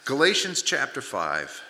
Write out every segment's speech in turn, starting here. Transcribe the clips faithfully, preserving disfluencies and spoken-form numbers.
Galatians chapter five.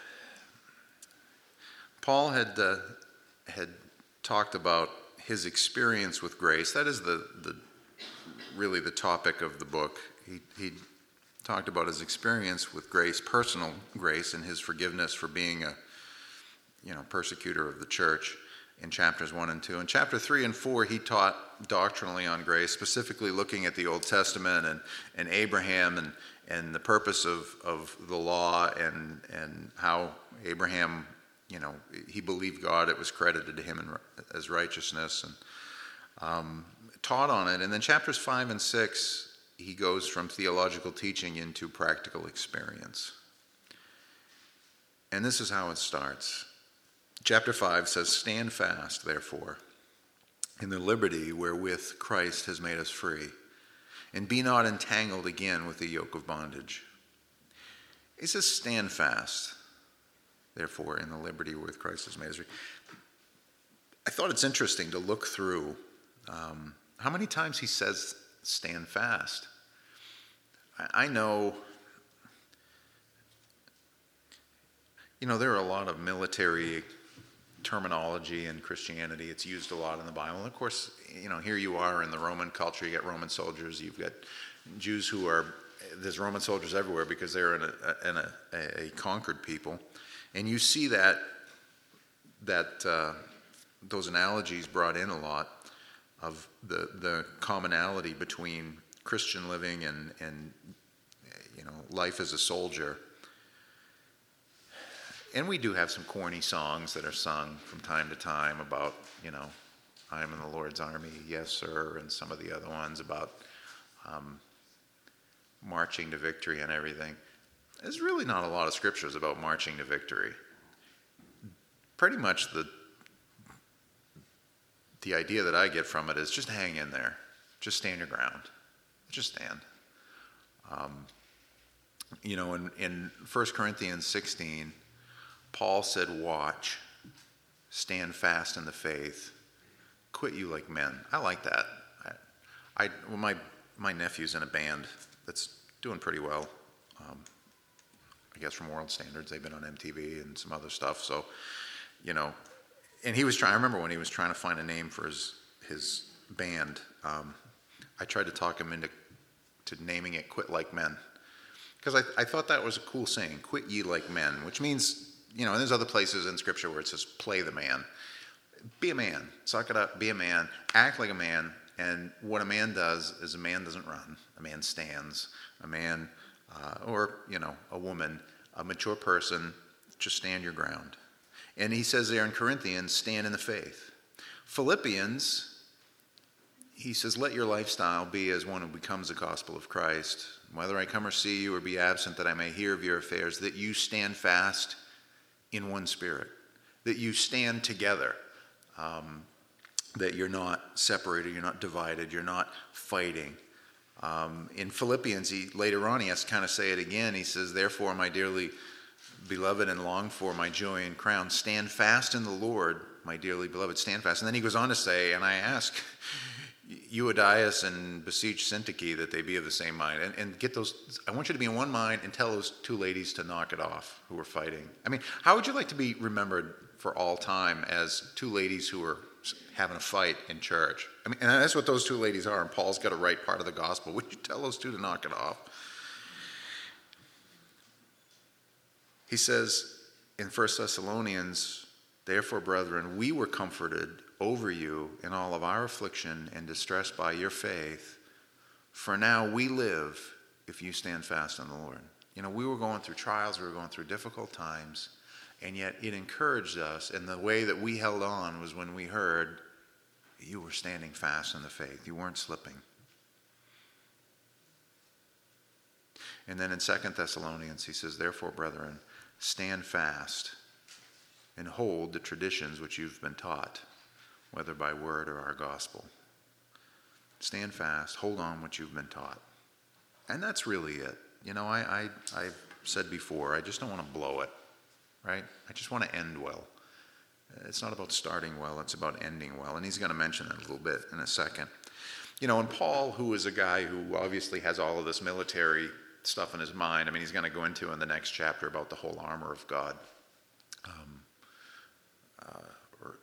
Paul had uh, had talked about his experience with grace. That is the, the really the topic of the book. He, he talked about his experience with grace, personal grace, and his forgiveness for being a you know persecutor of the church in chapters one and two. In chapter three and four, he taught doctrinally on grace, specifically looking at the Old Testament and, and Abraham and, and the purpose of, of the law and, and how Abraham, you know, he believed God, it was credited to him in, as righteousness, and um, taught on it. And then chapters five and six, he goes from theological teaching into practical experience. And this is how it starts. Chapter five says, "Stand fast, therefore, in the liberty wherewith Christ has made us free, and be not entangled again with the yoke of bondage." He says, "Stand fast, therefore, in the liberty wherewith Christ has made us free." I thought it's interesting to look through um, how many times he says, "Stand fast." I, I know, you know, there are a lot of military terminology in Christianity. It's used a lot in the Bible. And of course, you know, here you are in the Roman culture. You got Roman soldiers. You've got Jews who are, there's Roman soldiers everywhere because they're in a, in a, a conquered people. And you see that, that uh, those analogies brought in a lot of the, the commonality between Christian living and, and, you know, life as a soldier. And we do have some corny songs that are sung from time to time about, you know, "I'm in the Lord's army, yes, sir," and some of the other ones about um, marching to victory and everything. There's really not a lot of scriptures about marching to victory. Pretty much the the idea that I get from it is just hang in there. Just stand your ground. Just stand. Um, you know, in, in First Corinthians sixteen, Paul said, "Watch, stand fast in the faith, quit you like men." I like that. I, I well, my my nephew's in a band that's doing pretty well. Um, I guess from world standards, they've been on M T V and some other stuff. So, you know, and he was trying. I remember when he was trying to find a name for his his band. Um, I tried to talk him into to naming it "Quit Like Men," because I I thought that was a cool saying, "Quit ye like men," which means, you know, and there's other places in Scripture where it says, "Play the man." Be a man. Suck it up. Be a man. Act like a man. And what a man does is a man doesn't run. A man stands. A man, uh, or, you know, a woman, a mature person, just stand your ground. And he says there in Corinthians, stand in the faith. Philippians, he says, "Let your lifestyle be as one who becomes the gospel of Christ. Whether I come or see you or be absent, that I may hear of your affairs, that you stand fast in one spirit, that you stand together, um, that you're not separated, you're not divided, you're not fighting." Um, in Philippians, he later on, he has to kind of say it again. He says, "Therefore, my dearly beloved and longed for, my joy and crown, stand fast in the Lord, my dearly beloved, stand fast." And then he goes on to say, "And I ask Euodias and beseech Syntyche that they be of the same mind." And, and get those, I want you to be in one mind and tell those two ladies to knock it off who are fighting. I mean, how would you like to be remembered for all time as two ladies who are having a fight in church? I mean, and that's what those two ladies are, and Paul's got to write part of the gospel. Would you tell those two to knock it off? He says in First Thessalonians, "Therefore, brethren, we were comforted over you in all of our affliction and distress by your faith. For now we live if you stand fast in the Lord." You know, we were going through trials, we were going through difficult times, and yet it encouraged us. And the way that we held on was when we heard you were standing fast in the faith. You weren't slipping. And then in Second Thessalonians, he says, "Therefore, brethren, stand fast and hold the traditions which you've been taught, whether by word or our gospel." Stand fast, hold on what you've been taught. And that's really it. You know, I, I, I've said before, I just don't want to blow it, right? I just want to end well. It's not about starting well, it's about ending well. And he's going to mention that a little bit in a second. You know, and Paul, who is a guy who obviously has all of this military stuff in his mind. I mean, he's going to go into in the next chapter about the whole armor of God. Um, uh, or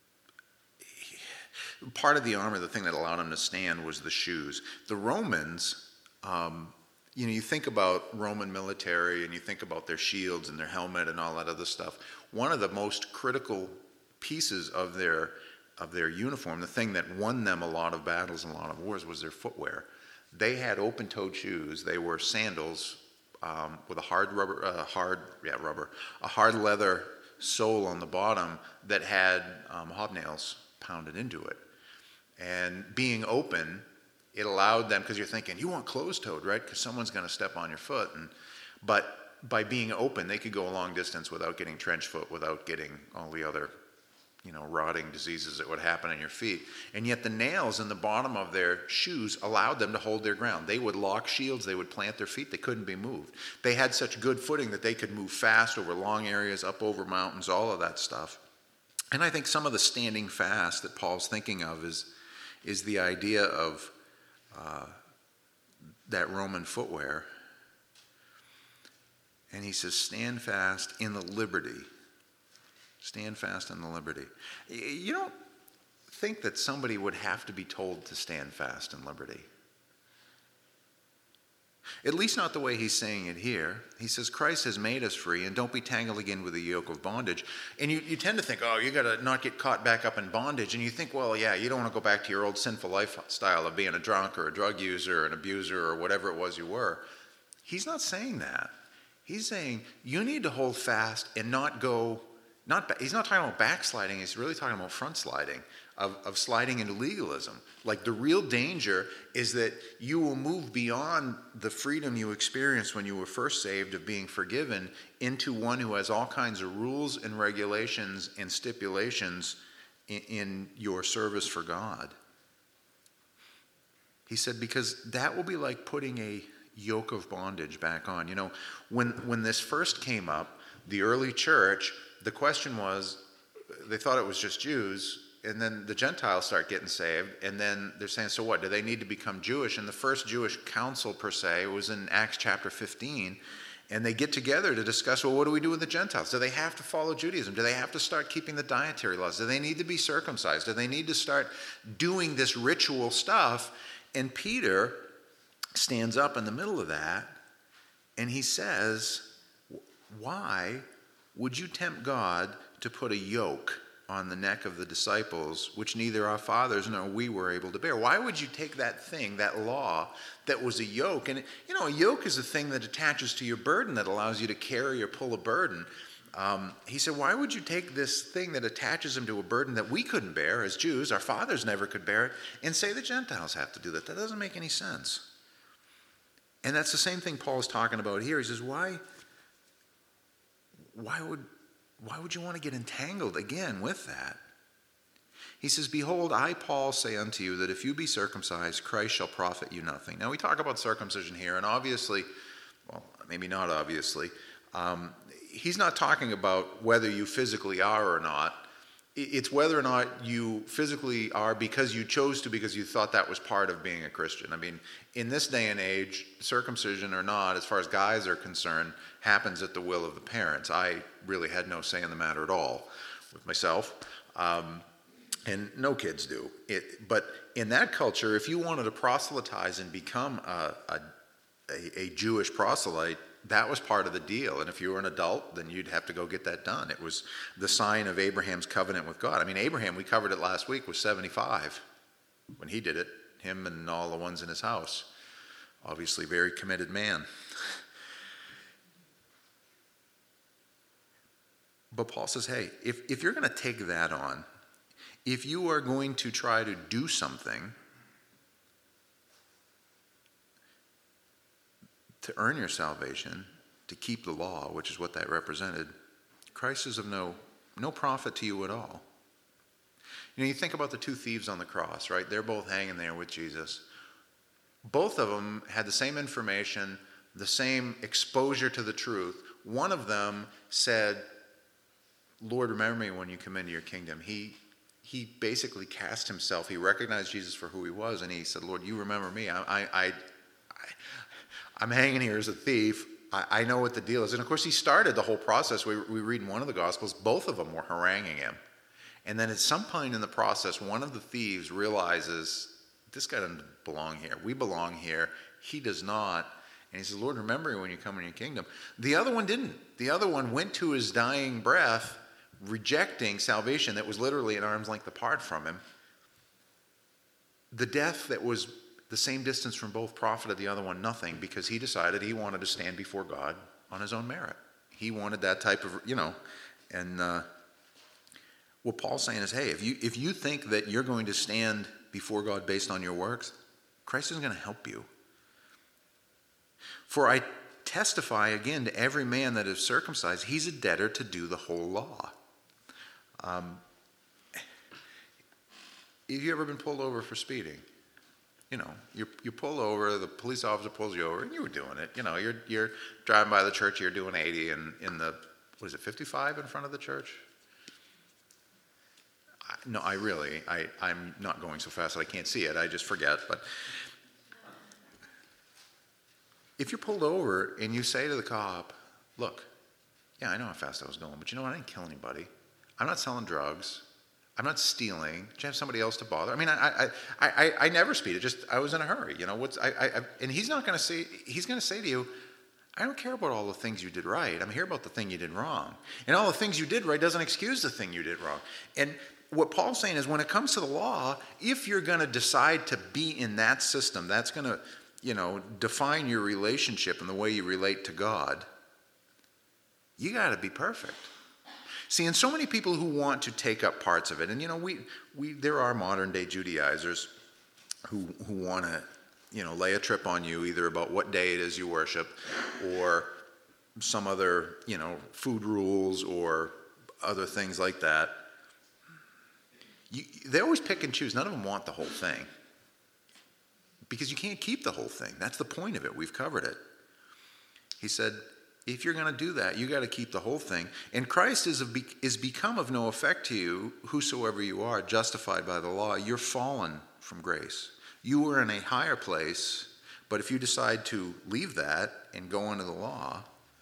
he, part of the armor, the thing that allowed him to stand, was the shoes. The Romans, um, you know, you think about Roman military and you think about their shields and their helmet and all that other stuff. One of the most critical pieces of their of their uniform, the thing that won them a lot of battles and a lot of wars, was their footwear. They had open-toed shoes. They were sandals um, with a hard rubber, uh, hard yeah rubber, a hard leather sole on the bottom that had um, hobnails pounded into it. And being open, it allowed them, because you're thinking you want closed-toed, right? Because someone's going to step on your foot. And but by being open, they could go a long distance without getting trench foot, without getting all the other, you know, rotting diseases that would happen in your feet. And yet the nails in the bottom of their shoes allowed them to hold their ground. They would lock shields, they would plant their feet, they couldn't be moved. They had such good footing that they could move fast over long areas, up over mountains, all of that stuff. And I think some of the standing fast that Paul's thinking of is, is the idea of uh, that Roman footwear. And he says, stand fast in the liberty. Stand fast in the liberty. You don't think that somebody would have to be told to stand fast in liberty. At least not the way he's saying it here. He says, Christ has made us free, and don't be tangled again with the yoke of bondage. And you, you tend to think, oh, you got to not get caught back up in bondage. And you think, well, yeah, you don't want to go back to your old sinful lifestyle of being a drunk or a drug user or an abuser or whatever it was you were. He's not saying that. He's saying you need to hold fast and not go... Not, he's not talking about backsliding, he's really talking about front sliding, of, of sliding into legalism. Like the real danger is that you will move beyond the freedom you experienced when you were first saved of being forgiven into one who has all kinds of rules and regulations and stipulations in, in your service for God. He said, because that will be like putting a yoke of bondage back on. You know, when, when this first came up, the early church, the question was, they thought it was just Jews, and then the Gentiles start getting saved, and then they're saying, so what, do they need to become Jewish? And the first Jewish council, per se, was in Acts chapter fifteen, and they get together to discuss, well, what do we do with the Gentiles? Do they have to follow Judaism? Do they have to start keeping the dietary laws? Do they need to be circumcised? Do they need to start doing this ritual stuff? And Peter stands up in the middle of that, and he says, why would you tempt God to put a yoke on the neck of the disciples, which neither our fathers nor we were able to bear? Why would you take that thing, that law, that was a yoke? And, you know, a yoke is a thing that attaches to your burden, that allows you to carry or pull a burden. Um, he said, why would you take this thing that attaches him to a burden that we couldn't bear as Jews, our fathers never could bear it, and say the Gentiles have to do that? That doesn't make any sense. And that's the same thing Paul's talking about here. He says, why... Why would, why would you want to get entangled again with that? He says, behold, I, Paul, say unto you that if you be circumcised, Christ shall profit you nothing. Now, we talk about circumcision here, and obviously, well, maybe not obviously, um, he's not talking about whether you physically are or not. It's whether or not you physically are because you chose to, because you thought that was part of being a Christian. I mean, in this day and age, circumcision or not, as far as guys are concerned, happens at the will of the parents. I really had no say in the matter at all with myself, um, and no kids do. It, but in that culture, if you wanted to proselytize and become a, a, a Jewish proselyte, that was part of the deal. And if you were an adult, then you'd have to go get that done. It was the sign of Abraham's covenant with God. I mean, Abraham, we covered it last week, was seventy-five when he did it, him and all the ones in his house. Obviously, very committed man. But Paul says, hey, if, if you're going to take that on, if you are going to try to do something to earn your salvation, to keep the law, which is what that represented, Christ is of no, no profit to you at all. You know, you think about the two thieves on the cross, right? They're both hanging there with Jesus. Both of them had the same information, the same exposure to the truth. One of them said, Lord, remember me when you come into your kingdom. He he basically cast himself. He recognized Jesus for who he was, and he said, Lord, you remember me. I I I, I'm hanging here as a thief. I, I know what the deal is. And of course, he started the whole process. We, we read in one of the Gospels, both of them were haranguing him. And then at some point in the process, one of the thieves realizes, this guy doesn't belong here. We belong here. He does not. And he says, Lord, remember me when you come in your kingdom. The other one didn't. The other one went to his dying breath, rejecting salvation that was literally an arm's length apart from him. The death that was the same distance from both profited the other one nothing, because he decided he wanted to stand before God on his own merit. He wanted that type of, you know, and uh, what Paul's saying is, hey, if you if you think that you're going to stand before God based on your works, Christ isn't going to help you. For I testify again to every man that is circumcised, he's a debtor to do the whole law. Um, have you ever been pulled over for speeding? You know, you you pull over, the police officer pulls you over, and you were doing it. You know, you're you're driving by the church, you're doing eighty, and in the, what is it, fifty-five in front of the church? I, no, I really, I, I'm not going so fast that I can't see it. I just forget. But if you're pulled over and you say to the cop, look, yeah, I know how fast I was going, but you know what? I didn't kill anybody. I'm not selling drugs. I'm not stealing. Did you have somebody else to bother? I mean, I, I, I, I never speed. It just, I was in a hurry. You know, what's, I, I, and he's not going to say, he's going to say to you, I don't care about all the things you did right. I'm here about the thing you did wrong. And all the things you did right doesn't excuse the thing you did wrong. And what Paul's saying is, when it comes to the law, if you're going to decide to be in that system, that's going to, you know, define your relationship and the way you relate to God, you got to be perfect. See, and so many people who want to take up parts of it, and you know, we we there are modern day Judaizers who who want to, you know, lay a trip on you either about what day it is you worship, or some other, you know, food rules or other things like that. You, they always pick and choose. None of them want the whole thing, because you can't keep the whole thing. That's the point of it. We've covered it. He said, if you're going to do that, you got to keep the whole thing. And Christ is, a, is become of no effect to you, whosoever you are, justified by the law. You're fallen from grace. You were in a higher place, but if you decide to leave that and go into the law,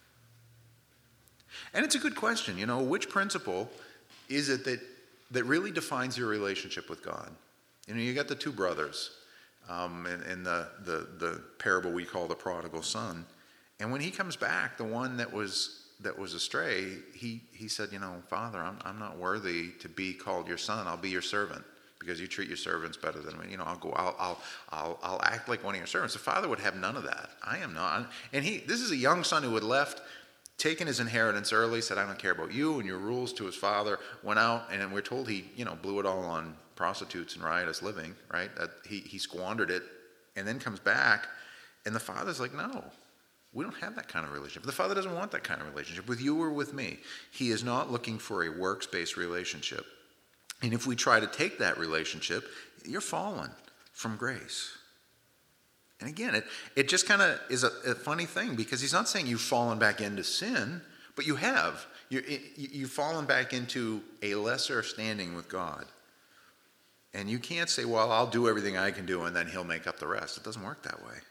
and it's a good question, you know, which principle is it that, that really defines your relationship with God? You know, you got the two brothers um, in, in the, the, the parable we call the prodigal son. And when he comes back, the one that was that was astray, he, he said, you know, Father, I'm I'm not worthy to be called your son. I'll be your servant because you treat your servants better than me. You know, I'll go, I'll I'll I'll, I'll act like one of your servants. The father would have none of that. I am not. And he this is a young son who had left, taken his inheritance early, said, I don't care about you and your rules to his father, went out, and we're told he, you know, blew it all on prostitutes and riotous living, right? That he he squandered it, and then comes back, and the father's like, no. We don't have that kind of relationship. The Father doesn't want that kind of relationship with you or with me. He is not looking for a works-based relationship. And if we try to take that relationship, you're fallen from grace. And again, it, it just kind of is a, a funny thing, because he's not saying you've fallen back into sin, but you have. You're, you've fallen back into a lesser standing with God. And you can't say, well, I'll do everything I can do and then he'll make up the rest. It doesn't work that way.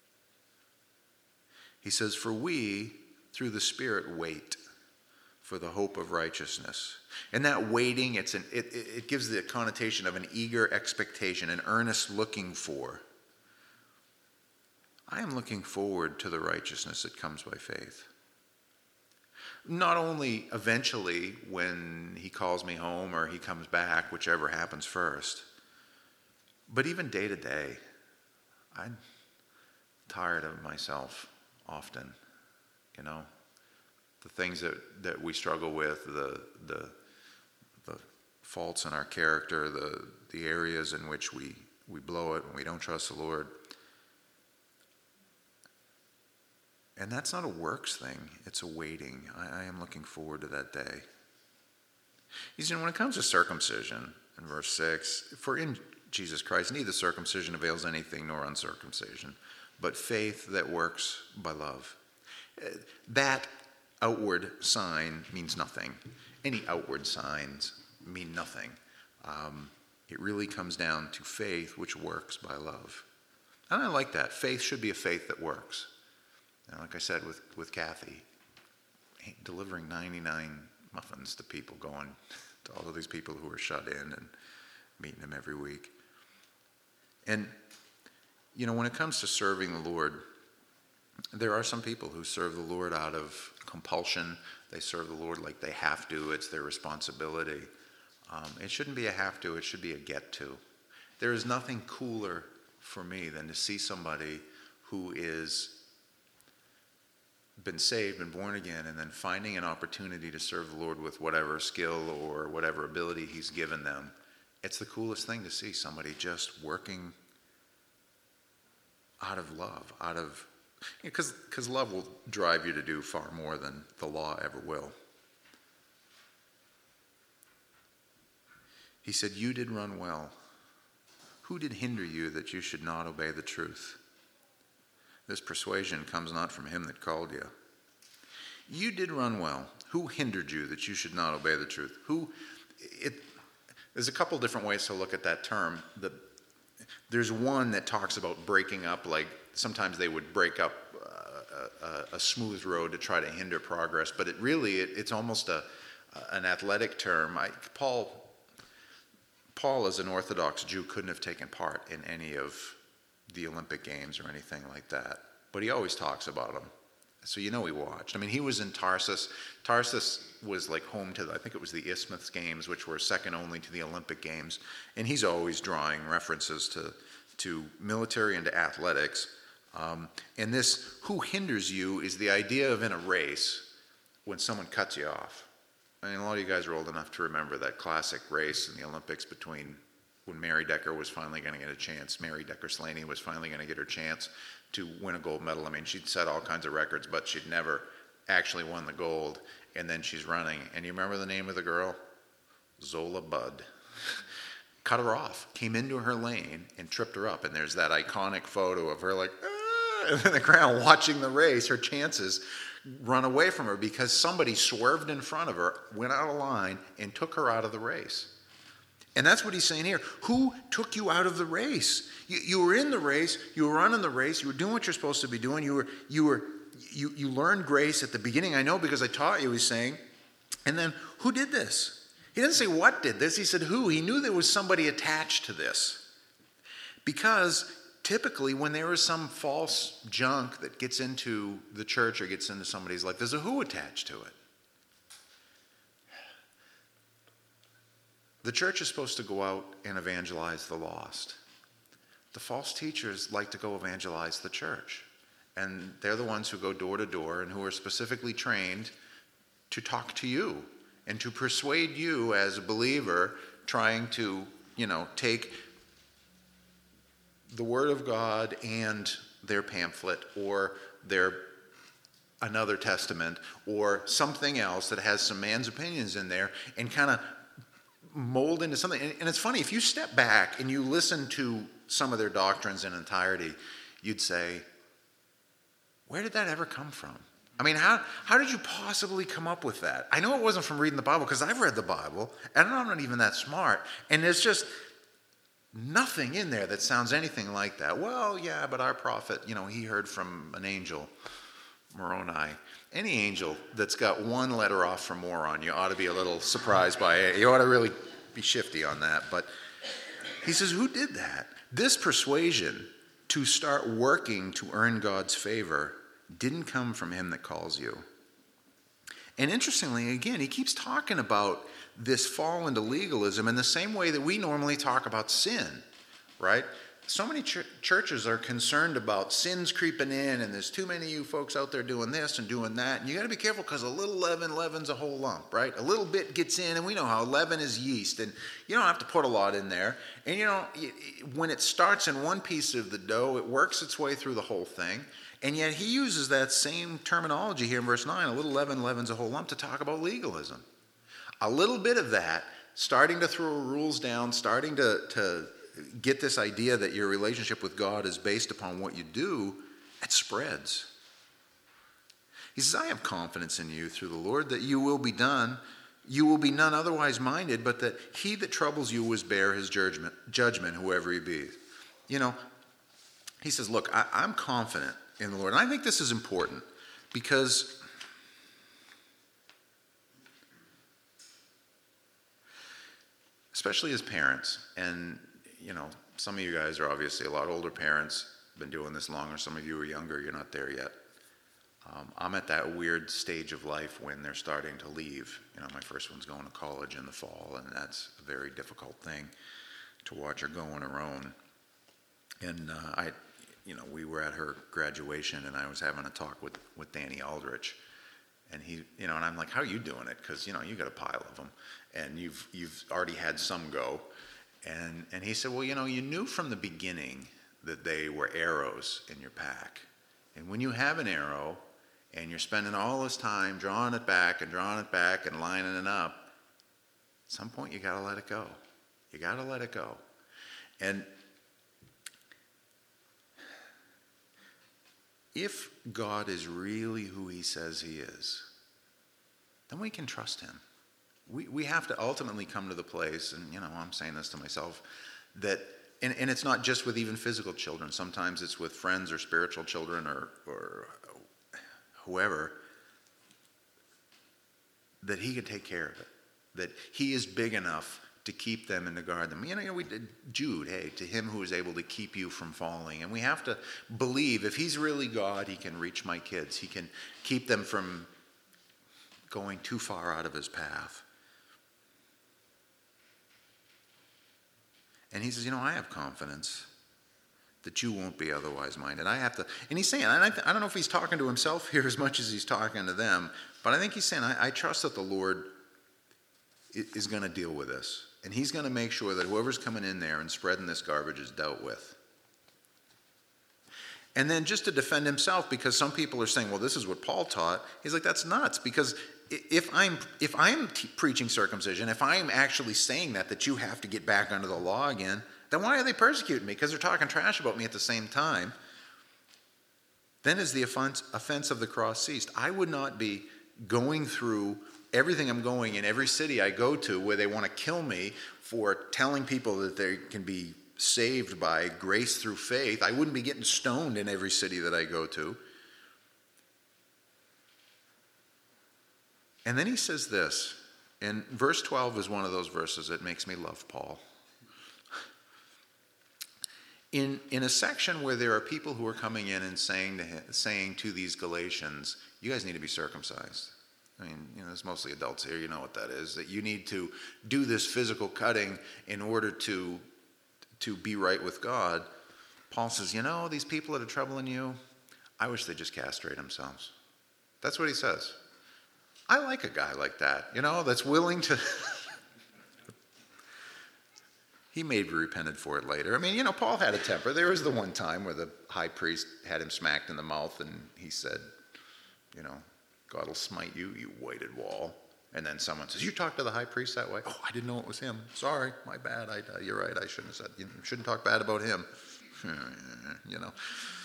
He says, for we, through the Spirit, wait for the hope of righteousness. And that waiting, it's an, it, it gives the connotation of an eager expectation, an earnest looking for. I am looking forward to the righteousness that comes by faith. Not only eventually when he calls me home or he comes back, whichever happens first, but even day to day. I'm tired of myself. Often, you know, the things that, that we struggle with, the the the faults in our character, the the areas in which we, we blow it and we don't trust the Lord. And that's not a works thing, it's a waiting. I, I am looking forward to that day. You see, when it comes to circumcision, in verse six, for in Jesus Christ neither circumcision avails anything nor uncircumcision, but faith that works by love. That outward sign means nothing. Any outward signs mean nothing. Um, it really comes down to faith which works by love. And I like that. Faith should be a faith that works. And like I said with, with Kathy, delivering ninety-nine muffins to people, going to all of these people who are shut in and meeting them every week. And, you know, when it comes to serving the Lord, there are some people who serve the Lord out of compulsion. They serve the Lord like they have to. It's their responsibility. Um, it shouldn't be a have to. It should be a get to. There is nothing cooler for me than to see somebody who is been saved and born again and then finding an opportunity to serve the Lord with whatever skill or whatever ability he's given them. It's the coolest thing to see somebody just working out of love, out of, because because love will drive you to do far more than the law ever will. He said, you did run well. Who did hinder you that you should not obey the truth? This persuasion comes not from him that called you. You did run well. Who hindered you that you should not obey the truth? Who? It, there's a couple different ways to look at that term. The, there's one that talks about breaking up, like sometimes they would break up uh, a, a smooth road to try to hinder progress, but it really, it, it's almost a, an athletic term. I, Paul, Paul, as an Orthodox Jew, couldn't have taken part in any of the Olympic Games or anything like that, but he always talks about them. So you know he watched. I mean, he was in Tarsus. Tarsus was like home to, the, I think it was the Isthmus Games, which were second only to the Olympic Games. And he's always drawing references to, to military and to athletics. Um, and this, who hinders you, is the idea of in a race when someone cuts you off. I mean, a lot of you guys are old enough to remember that classic race in the Olympics between when Mary Decker was finally going to get a chance. Mary Decker Slaney was finally going to get her chance to win a gold medal. I mean, she'd set all kinds of records, but she'd never actually won the gold. And then she's running. And you remember the name of the girl? Zola Budd. Cut her off, came into her lane and tripped her up. And there's that iconic photo of her like, ah, in the crowd watching the race. Her chances run away from her because somebody swerved in front of her, went out of line, and took her out of the race. And that's what he's saying here. Who took you out of the race? You, you were in the race. You were running the race. You were doing what you're supposed to be doing. You were, you were, you, you learned grace at the beginning. I know because I taught you, he's saying. And then who did this? He didn't say what did this. He said who. He knew there was somebody attached to this. Because typically when there is some false junk that gets into the church or gets into somebody's life, there's a who attached to it. The church is supposed to go out and evangelize the lost. The false teachers like to go evangelize the church. And they're the ones who go door to door and who are specifically trained to talk to you and to persuade you as a believer, trying to, you know, take the Word of God and their pamphlet or their another testament or something else that has some man's opinions in there and kind of mold into something. And it's funny, if you step back and you listen to some of their doctrines in entirety, you'd say, where did that ever come from? I mean, how, how did you possibly come up with that? I know it wasn't from reading the Bible, because I've read the Bible, and I'm not even that smart. And there's just nothing in there that sounds anything like that. Well, yeah, but our prophet, you know, he heard from an angel, Moroni. Any angel that's got one letter off from moron, you ought to be a little surprised by it. You ought to really be shifty on that. But he says, who did that? This persuasion to start working to earn God's favor didn't come from him that calls you. And interestingly, again, he keeps talking about this fall into legalism in the same way that we normally talk about sin, right? So many ch- churches are concerned about sins creeping in, and there's too many of you folks out there doing this and doing that. And you got to be careful, because a little leaven leavens a whole lump, right? A little bit gets in, and we know how leaven is yeast, and you don't have to put a lot in there. And you know, when it starts in one piece of the dough, it works its way through the whole thing. And yet he uses that same terminology here in verse nine, a little leaven leavens a whole lump, to talk about legalism. A little bit of that, starting to throw rules down, starting to, to get this idea that your relationship with God is based upon what you do, it spreads. He says, I have confidence in you through the Lord that you will be done. You will be none otherwise minded, but that he that troubles you will bear his judgment, judgment, whoever he be. You know, he says, look, I, I'm confident in the Lord. And I think this is important because especially as parents, and you know, some of you guys are obviously a lot older parents, been doing this longer. Some of you are younger, you're not there yet. Um, I'm at that weird stage of life when they're starting to leave. You know, my first one's going to college in the fall, and that's a very difficult thing to watch her go on her own. And uh, I, you know, we were at her graduation, and I was having a talk with, with Danny Aldrich, and he, you know, and I'm like, "How are you doing it? Because you know, you got a pile of them, and you've you've already had some go." And and he said, "Well, you know, you knew from the beginning that they were arrows in your pack, and when you have an arrow, and you're spending all this time drawing it back and drawing it back and lining it up, at some point you got to let it go. You got to let it go." And if God is really who he says he is, then we can trust him. We we have to ultimately come to the place, and you know, I'm saying this to myself, that, and, and it's not just with even physical children. Sometimes it's with friends or spiritual children or or whoever, that he can take care of it. That he is big enough to keep them and to guard them. You know, we did Jude, hey, to him who is able to keep you from falling. And we have to believe if he's really God, he can reach my kids. He can keep them from going too far out of his path. And he says, you know, I have confidence that you won't be otherwise minded. I have to, and he's saying, and I, th- I don't know if he's talking to himself here as much as he's talking to them, but I think he's saying, I, I trust that the Lord is going to deal with this. And he's going to make sure that whoever's coming in there and spreading this garbage is dealt with. And then just to defend himself, because some people are saying, well, this is what Paul taught. He's like, that's nuts. Because if I'm if I'm t- preaching circumcision, if I'm actually saying that, that you have to get back under the law again, then why are they persecuting me? Because they're talking trash about me at the same time. Then is the offense, offense of the cross ceased. I would not be going through everything I'm going in every city I go to where they want to kill me for telling people that they can be saved by grace through faith. I wouldn't be getting stoned in every city that I go to. And then he says this, and verse twelve is one of those verses that makes me love Paul. In, in a section where there are people who are coming in and saying to him, saying to these Galatians, you guys need to be circumcised. I mean, you know, there's mostly adults here, you know what that is, that you need to do this physical cutting in order to, to be right with God. Paul says, you know, these people that are troubling you, I wish they'd just castrate themselves. That's what he says. I like a guy like that, you know, that's willing to... He may have repented for it later. I mean, you know, Paul had a temper. There was the one time where the high priest had him smacked in the mouth and he said, you know, God will smite you, you weighted wall. And then someone says, you talked to the high priest that way? Oh, I didn't know it was him. Sorry, my bad. I, uh, you're right. I shouldn't have said, you shouldn't talk bad about him. You know.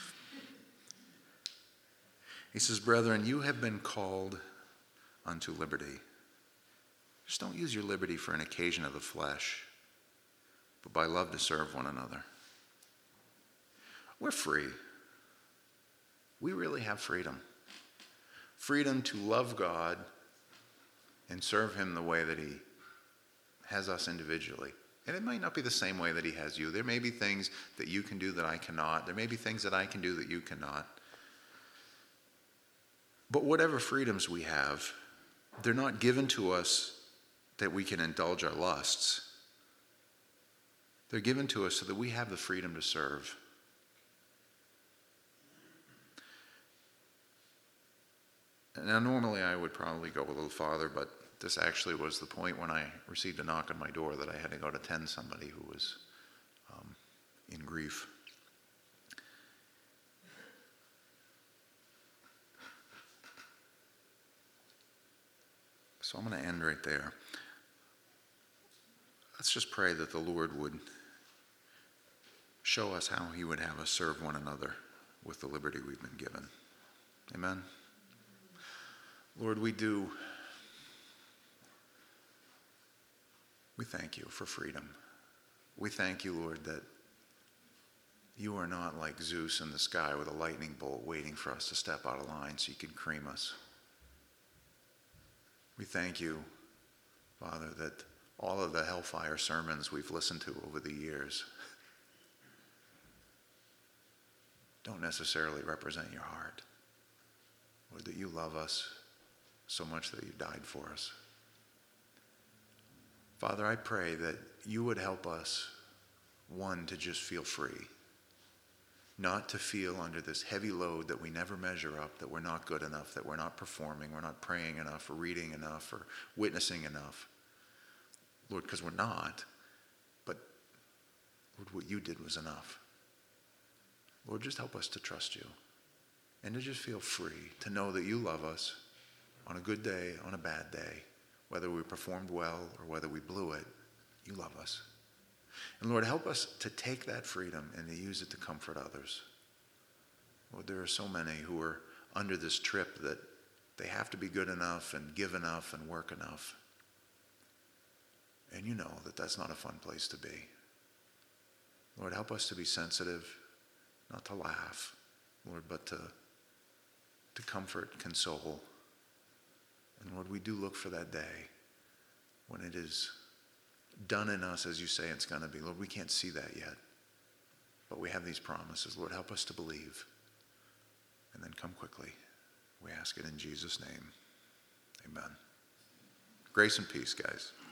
He says, brethren, you have been called unto liberty. Just don't use your liberty for an occasion of the flesh, but by love to serve one another. We're free. We really have freedom. Freedom to love God and serve him the way that he has us individually. And it might not be the same way that he has you. There may be things that you can do that I cannot. There may be things that I can do that you cannot. But whatever freedoms we have, they're not given to us that we can indulge our lusts. They're given to us so that we have the freedom to serve. Now, normally I would probably go a little farther, but this actually was the point when I received a knock on my door that I had to go to tend somebody who was um, in grief. So I'm going to end right there. Let's just pray that the Lord would show us how he would have us serve one another with the liberty we've been given. Amen. Lord, we do, we thank you for freedom. We thank you, Lord, that You are not like Zeus in the sky with a lightning bolt waiting for us to step out of line so you can cream us. We thank you, Father, that all of the hellfire sermons we've listened to over the years don't necessarily represent your heart. Lord, that you love us so much that you died for us. Father, I pray that you would help us, one, to just feel free, not to feel under this heavy load that we never measure up, that we're not good enough, that we're not performing, we're not praying enough, or reading enough, or witnessing enough. Lord, because we're not, but Lord, what you did was enough. Lord, just help us to trust you and to just feel free, to know that you love us on a good day, on a bad day, whether we performed well or whether we blew it, you love us. And Lord, help us to take that freedom and to use it to comfort others. Lord, there are so many who are under this trip that they have to be good enough and give enough and work enough. And you know that that's not a fun place to be. Lord, help us to be sensitive, not to laugh, Lord, but to, to comfort, console. And Lord, we do look for that day when it is done in us as you say it's going to be. Lord, we can't see that yet, but we have these promises. Lord, help us to believe and then come quickly. We ask it in Jesus' name. Amen. Grace and peace, guys.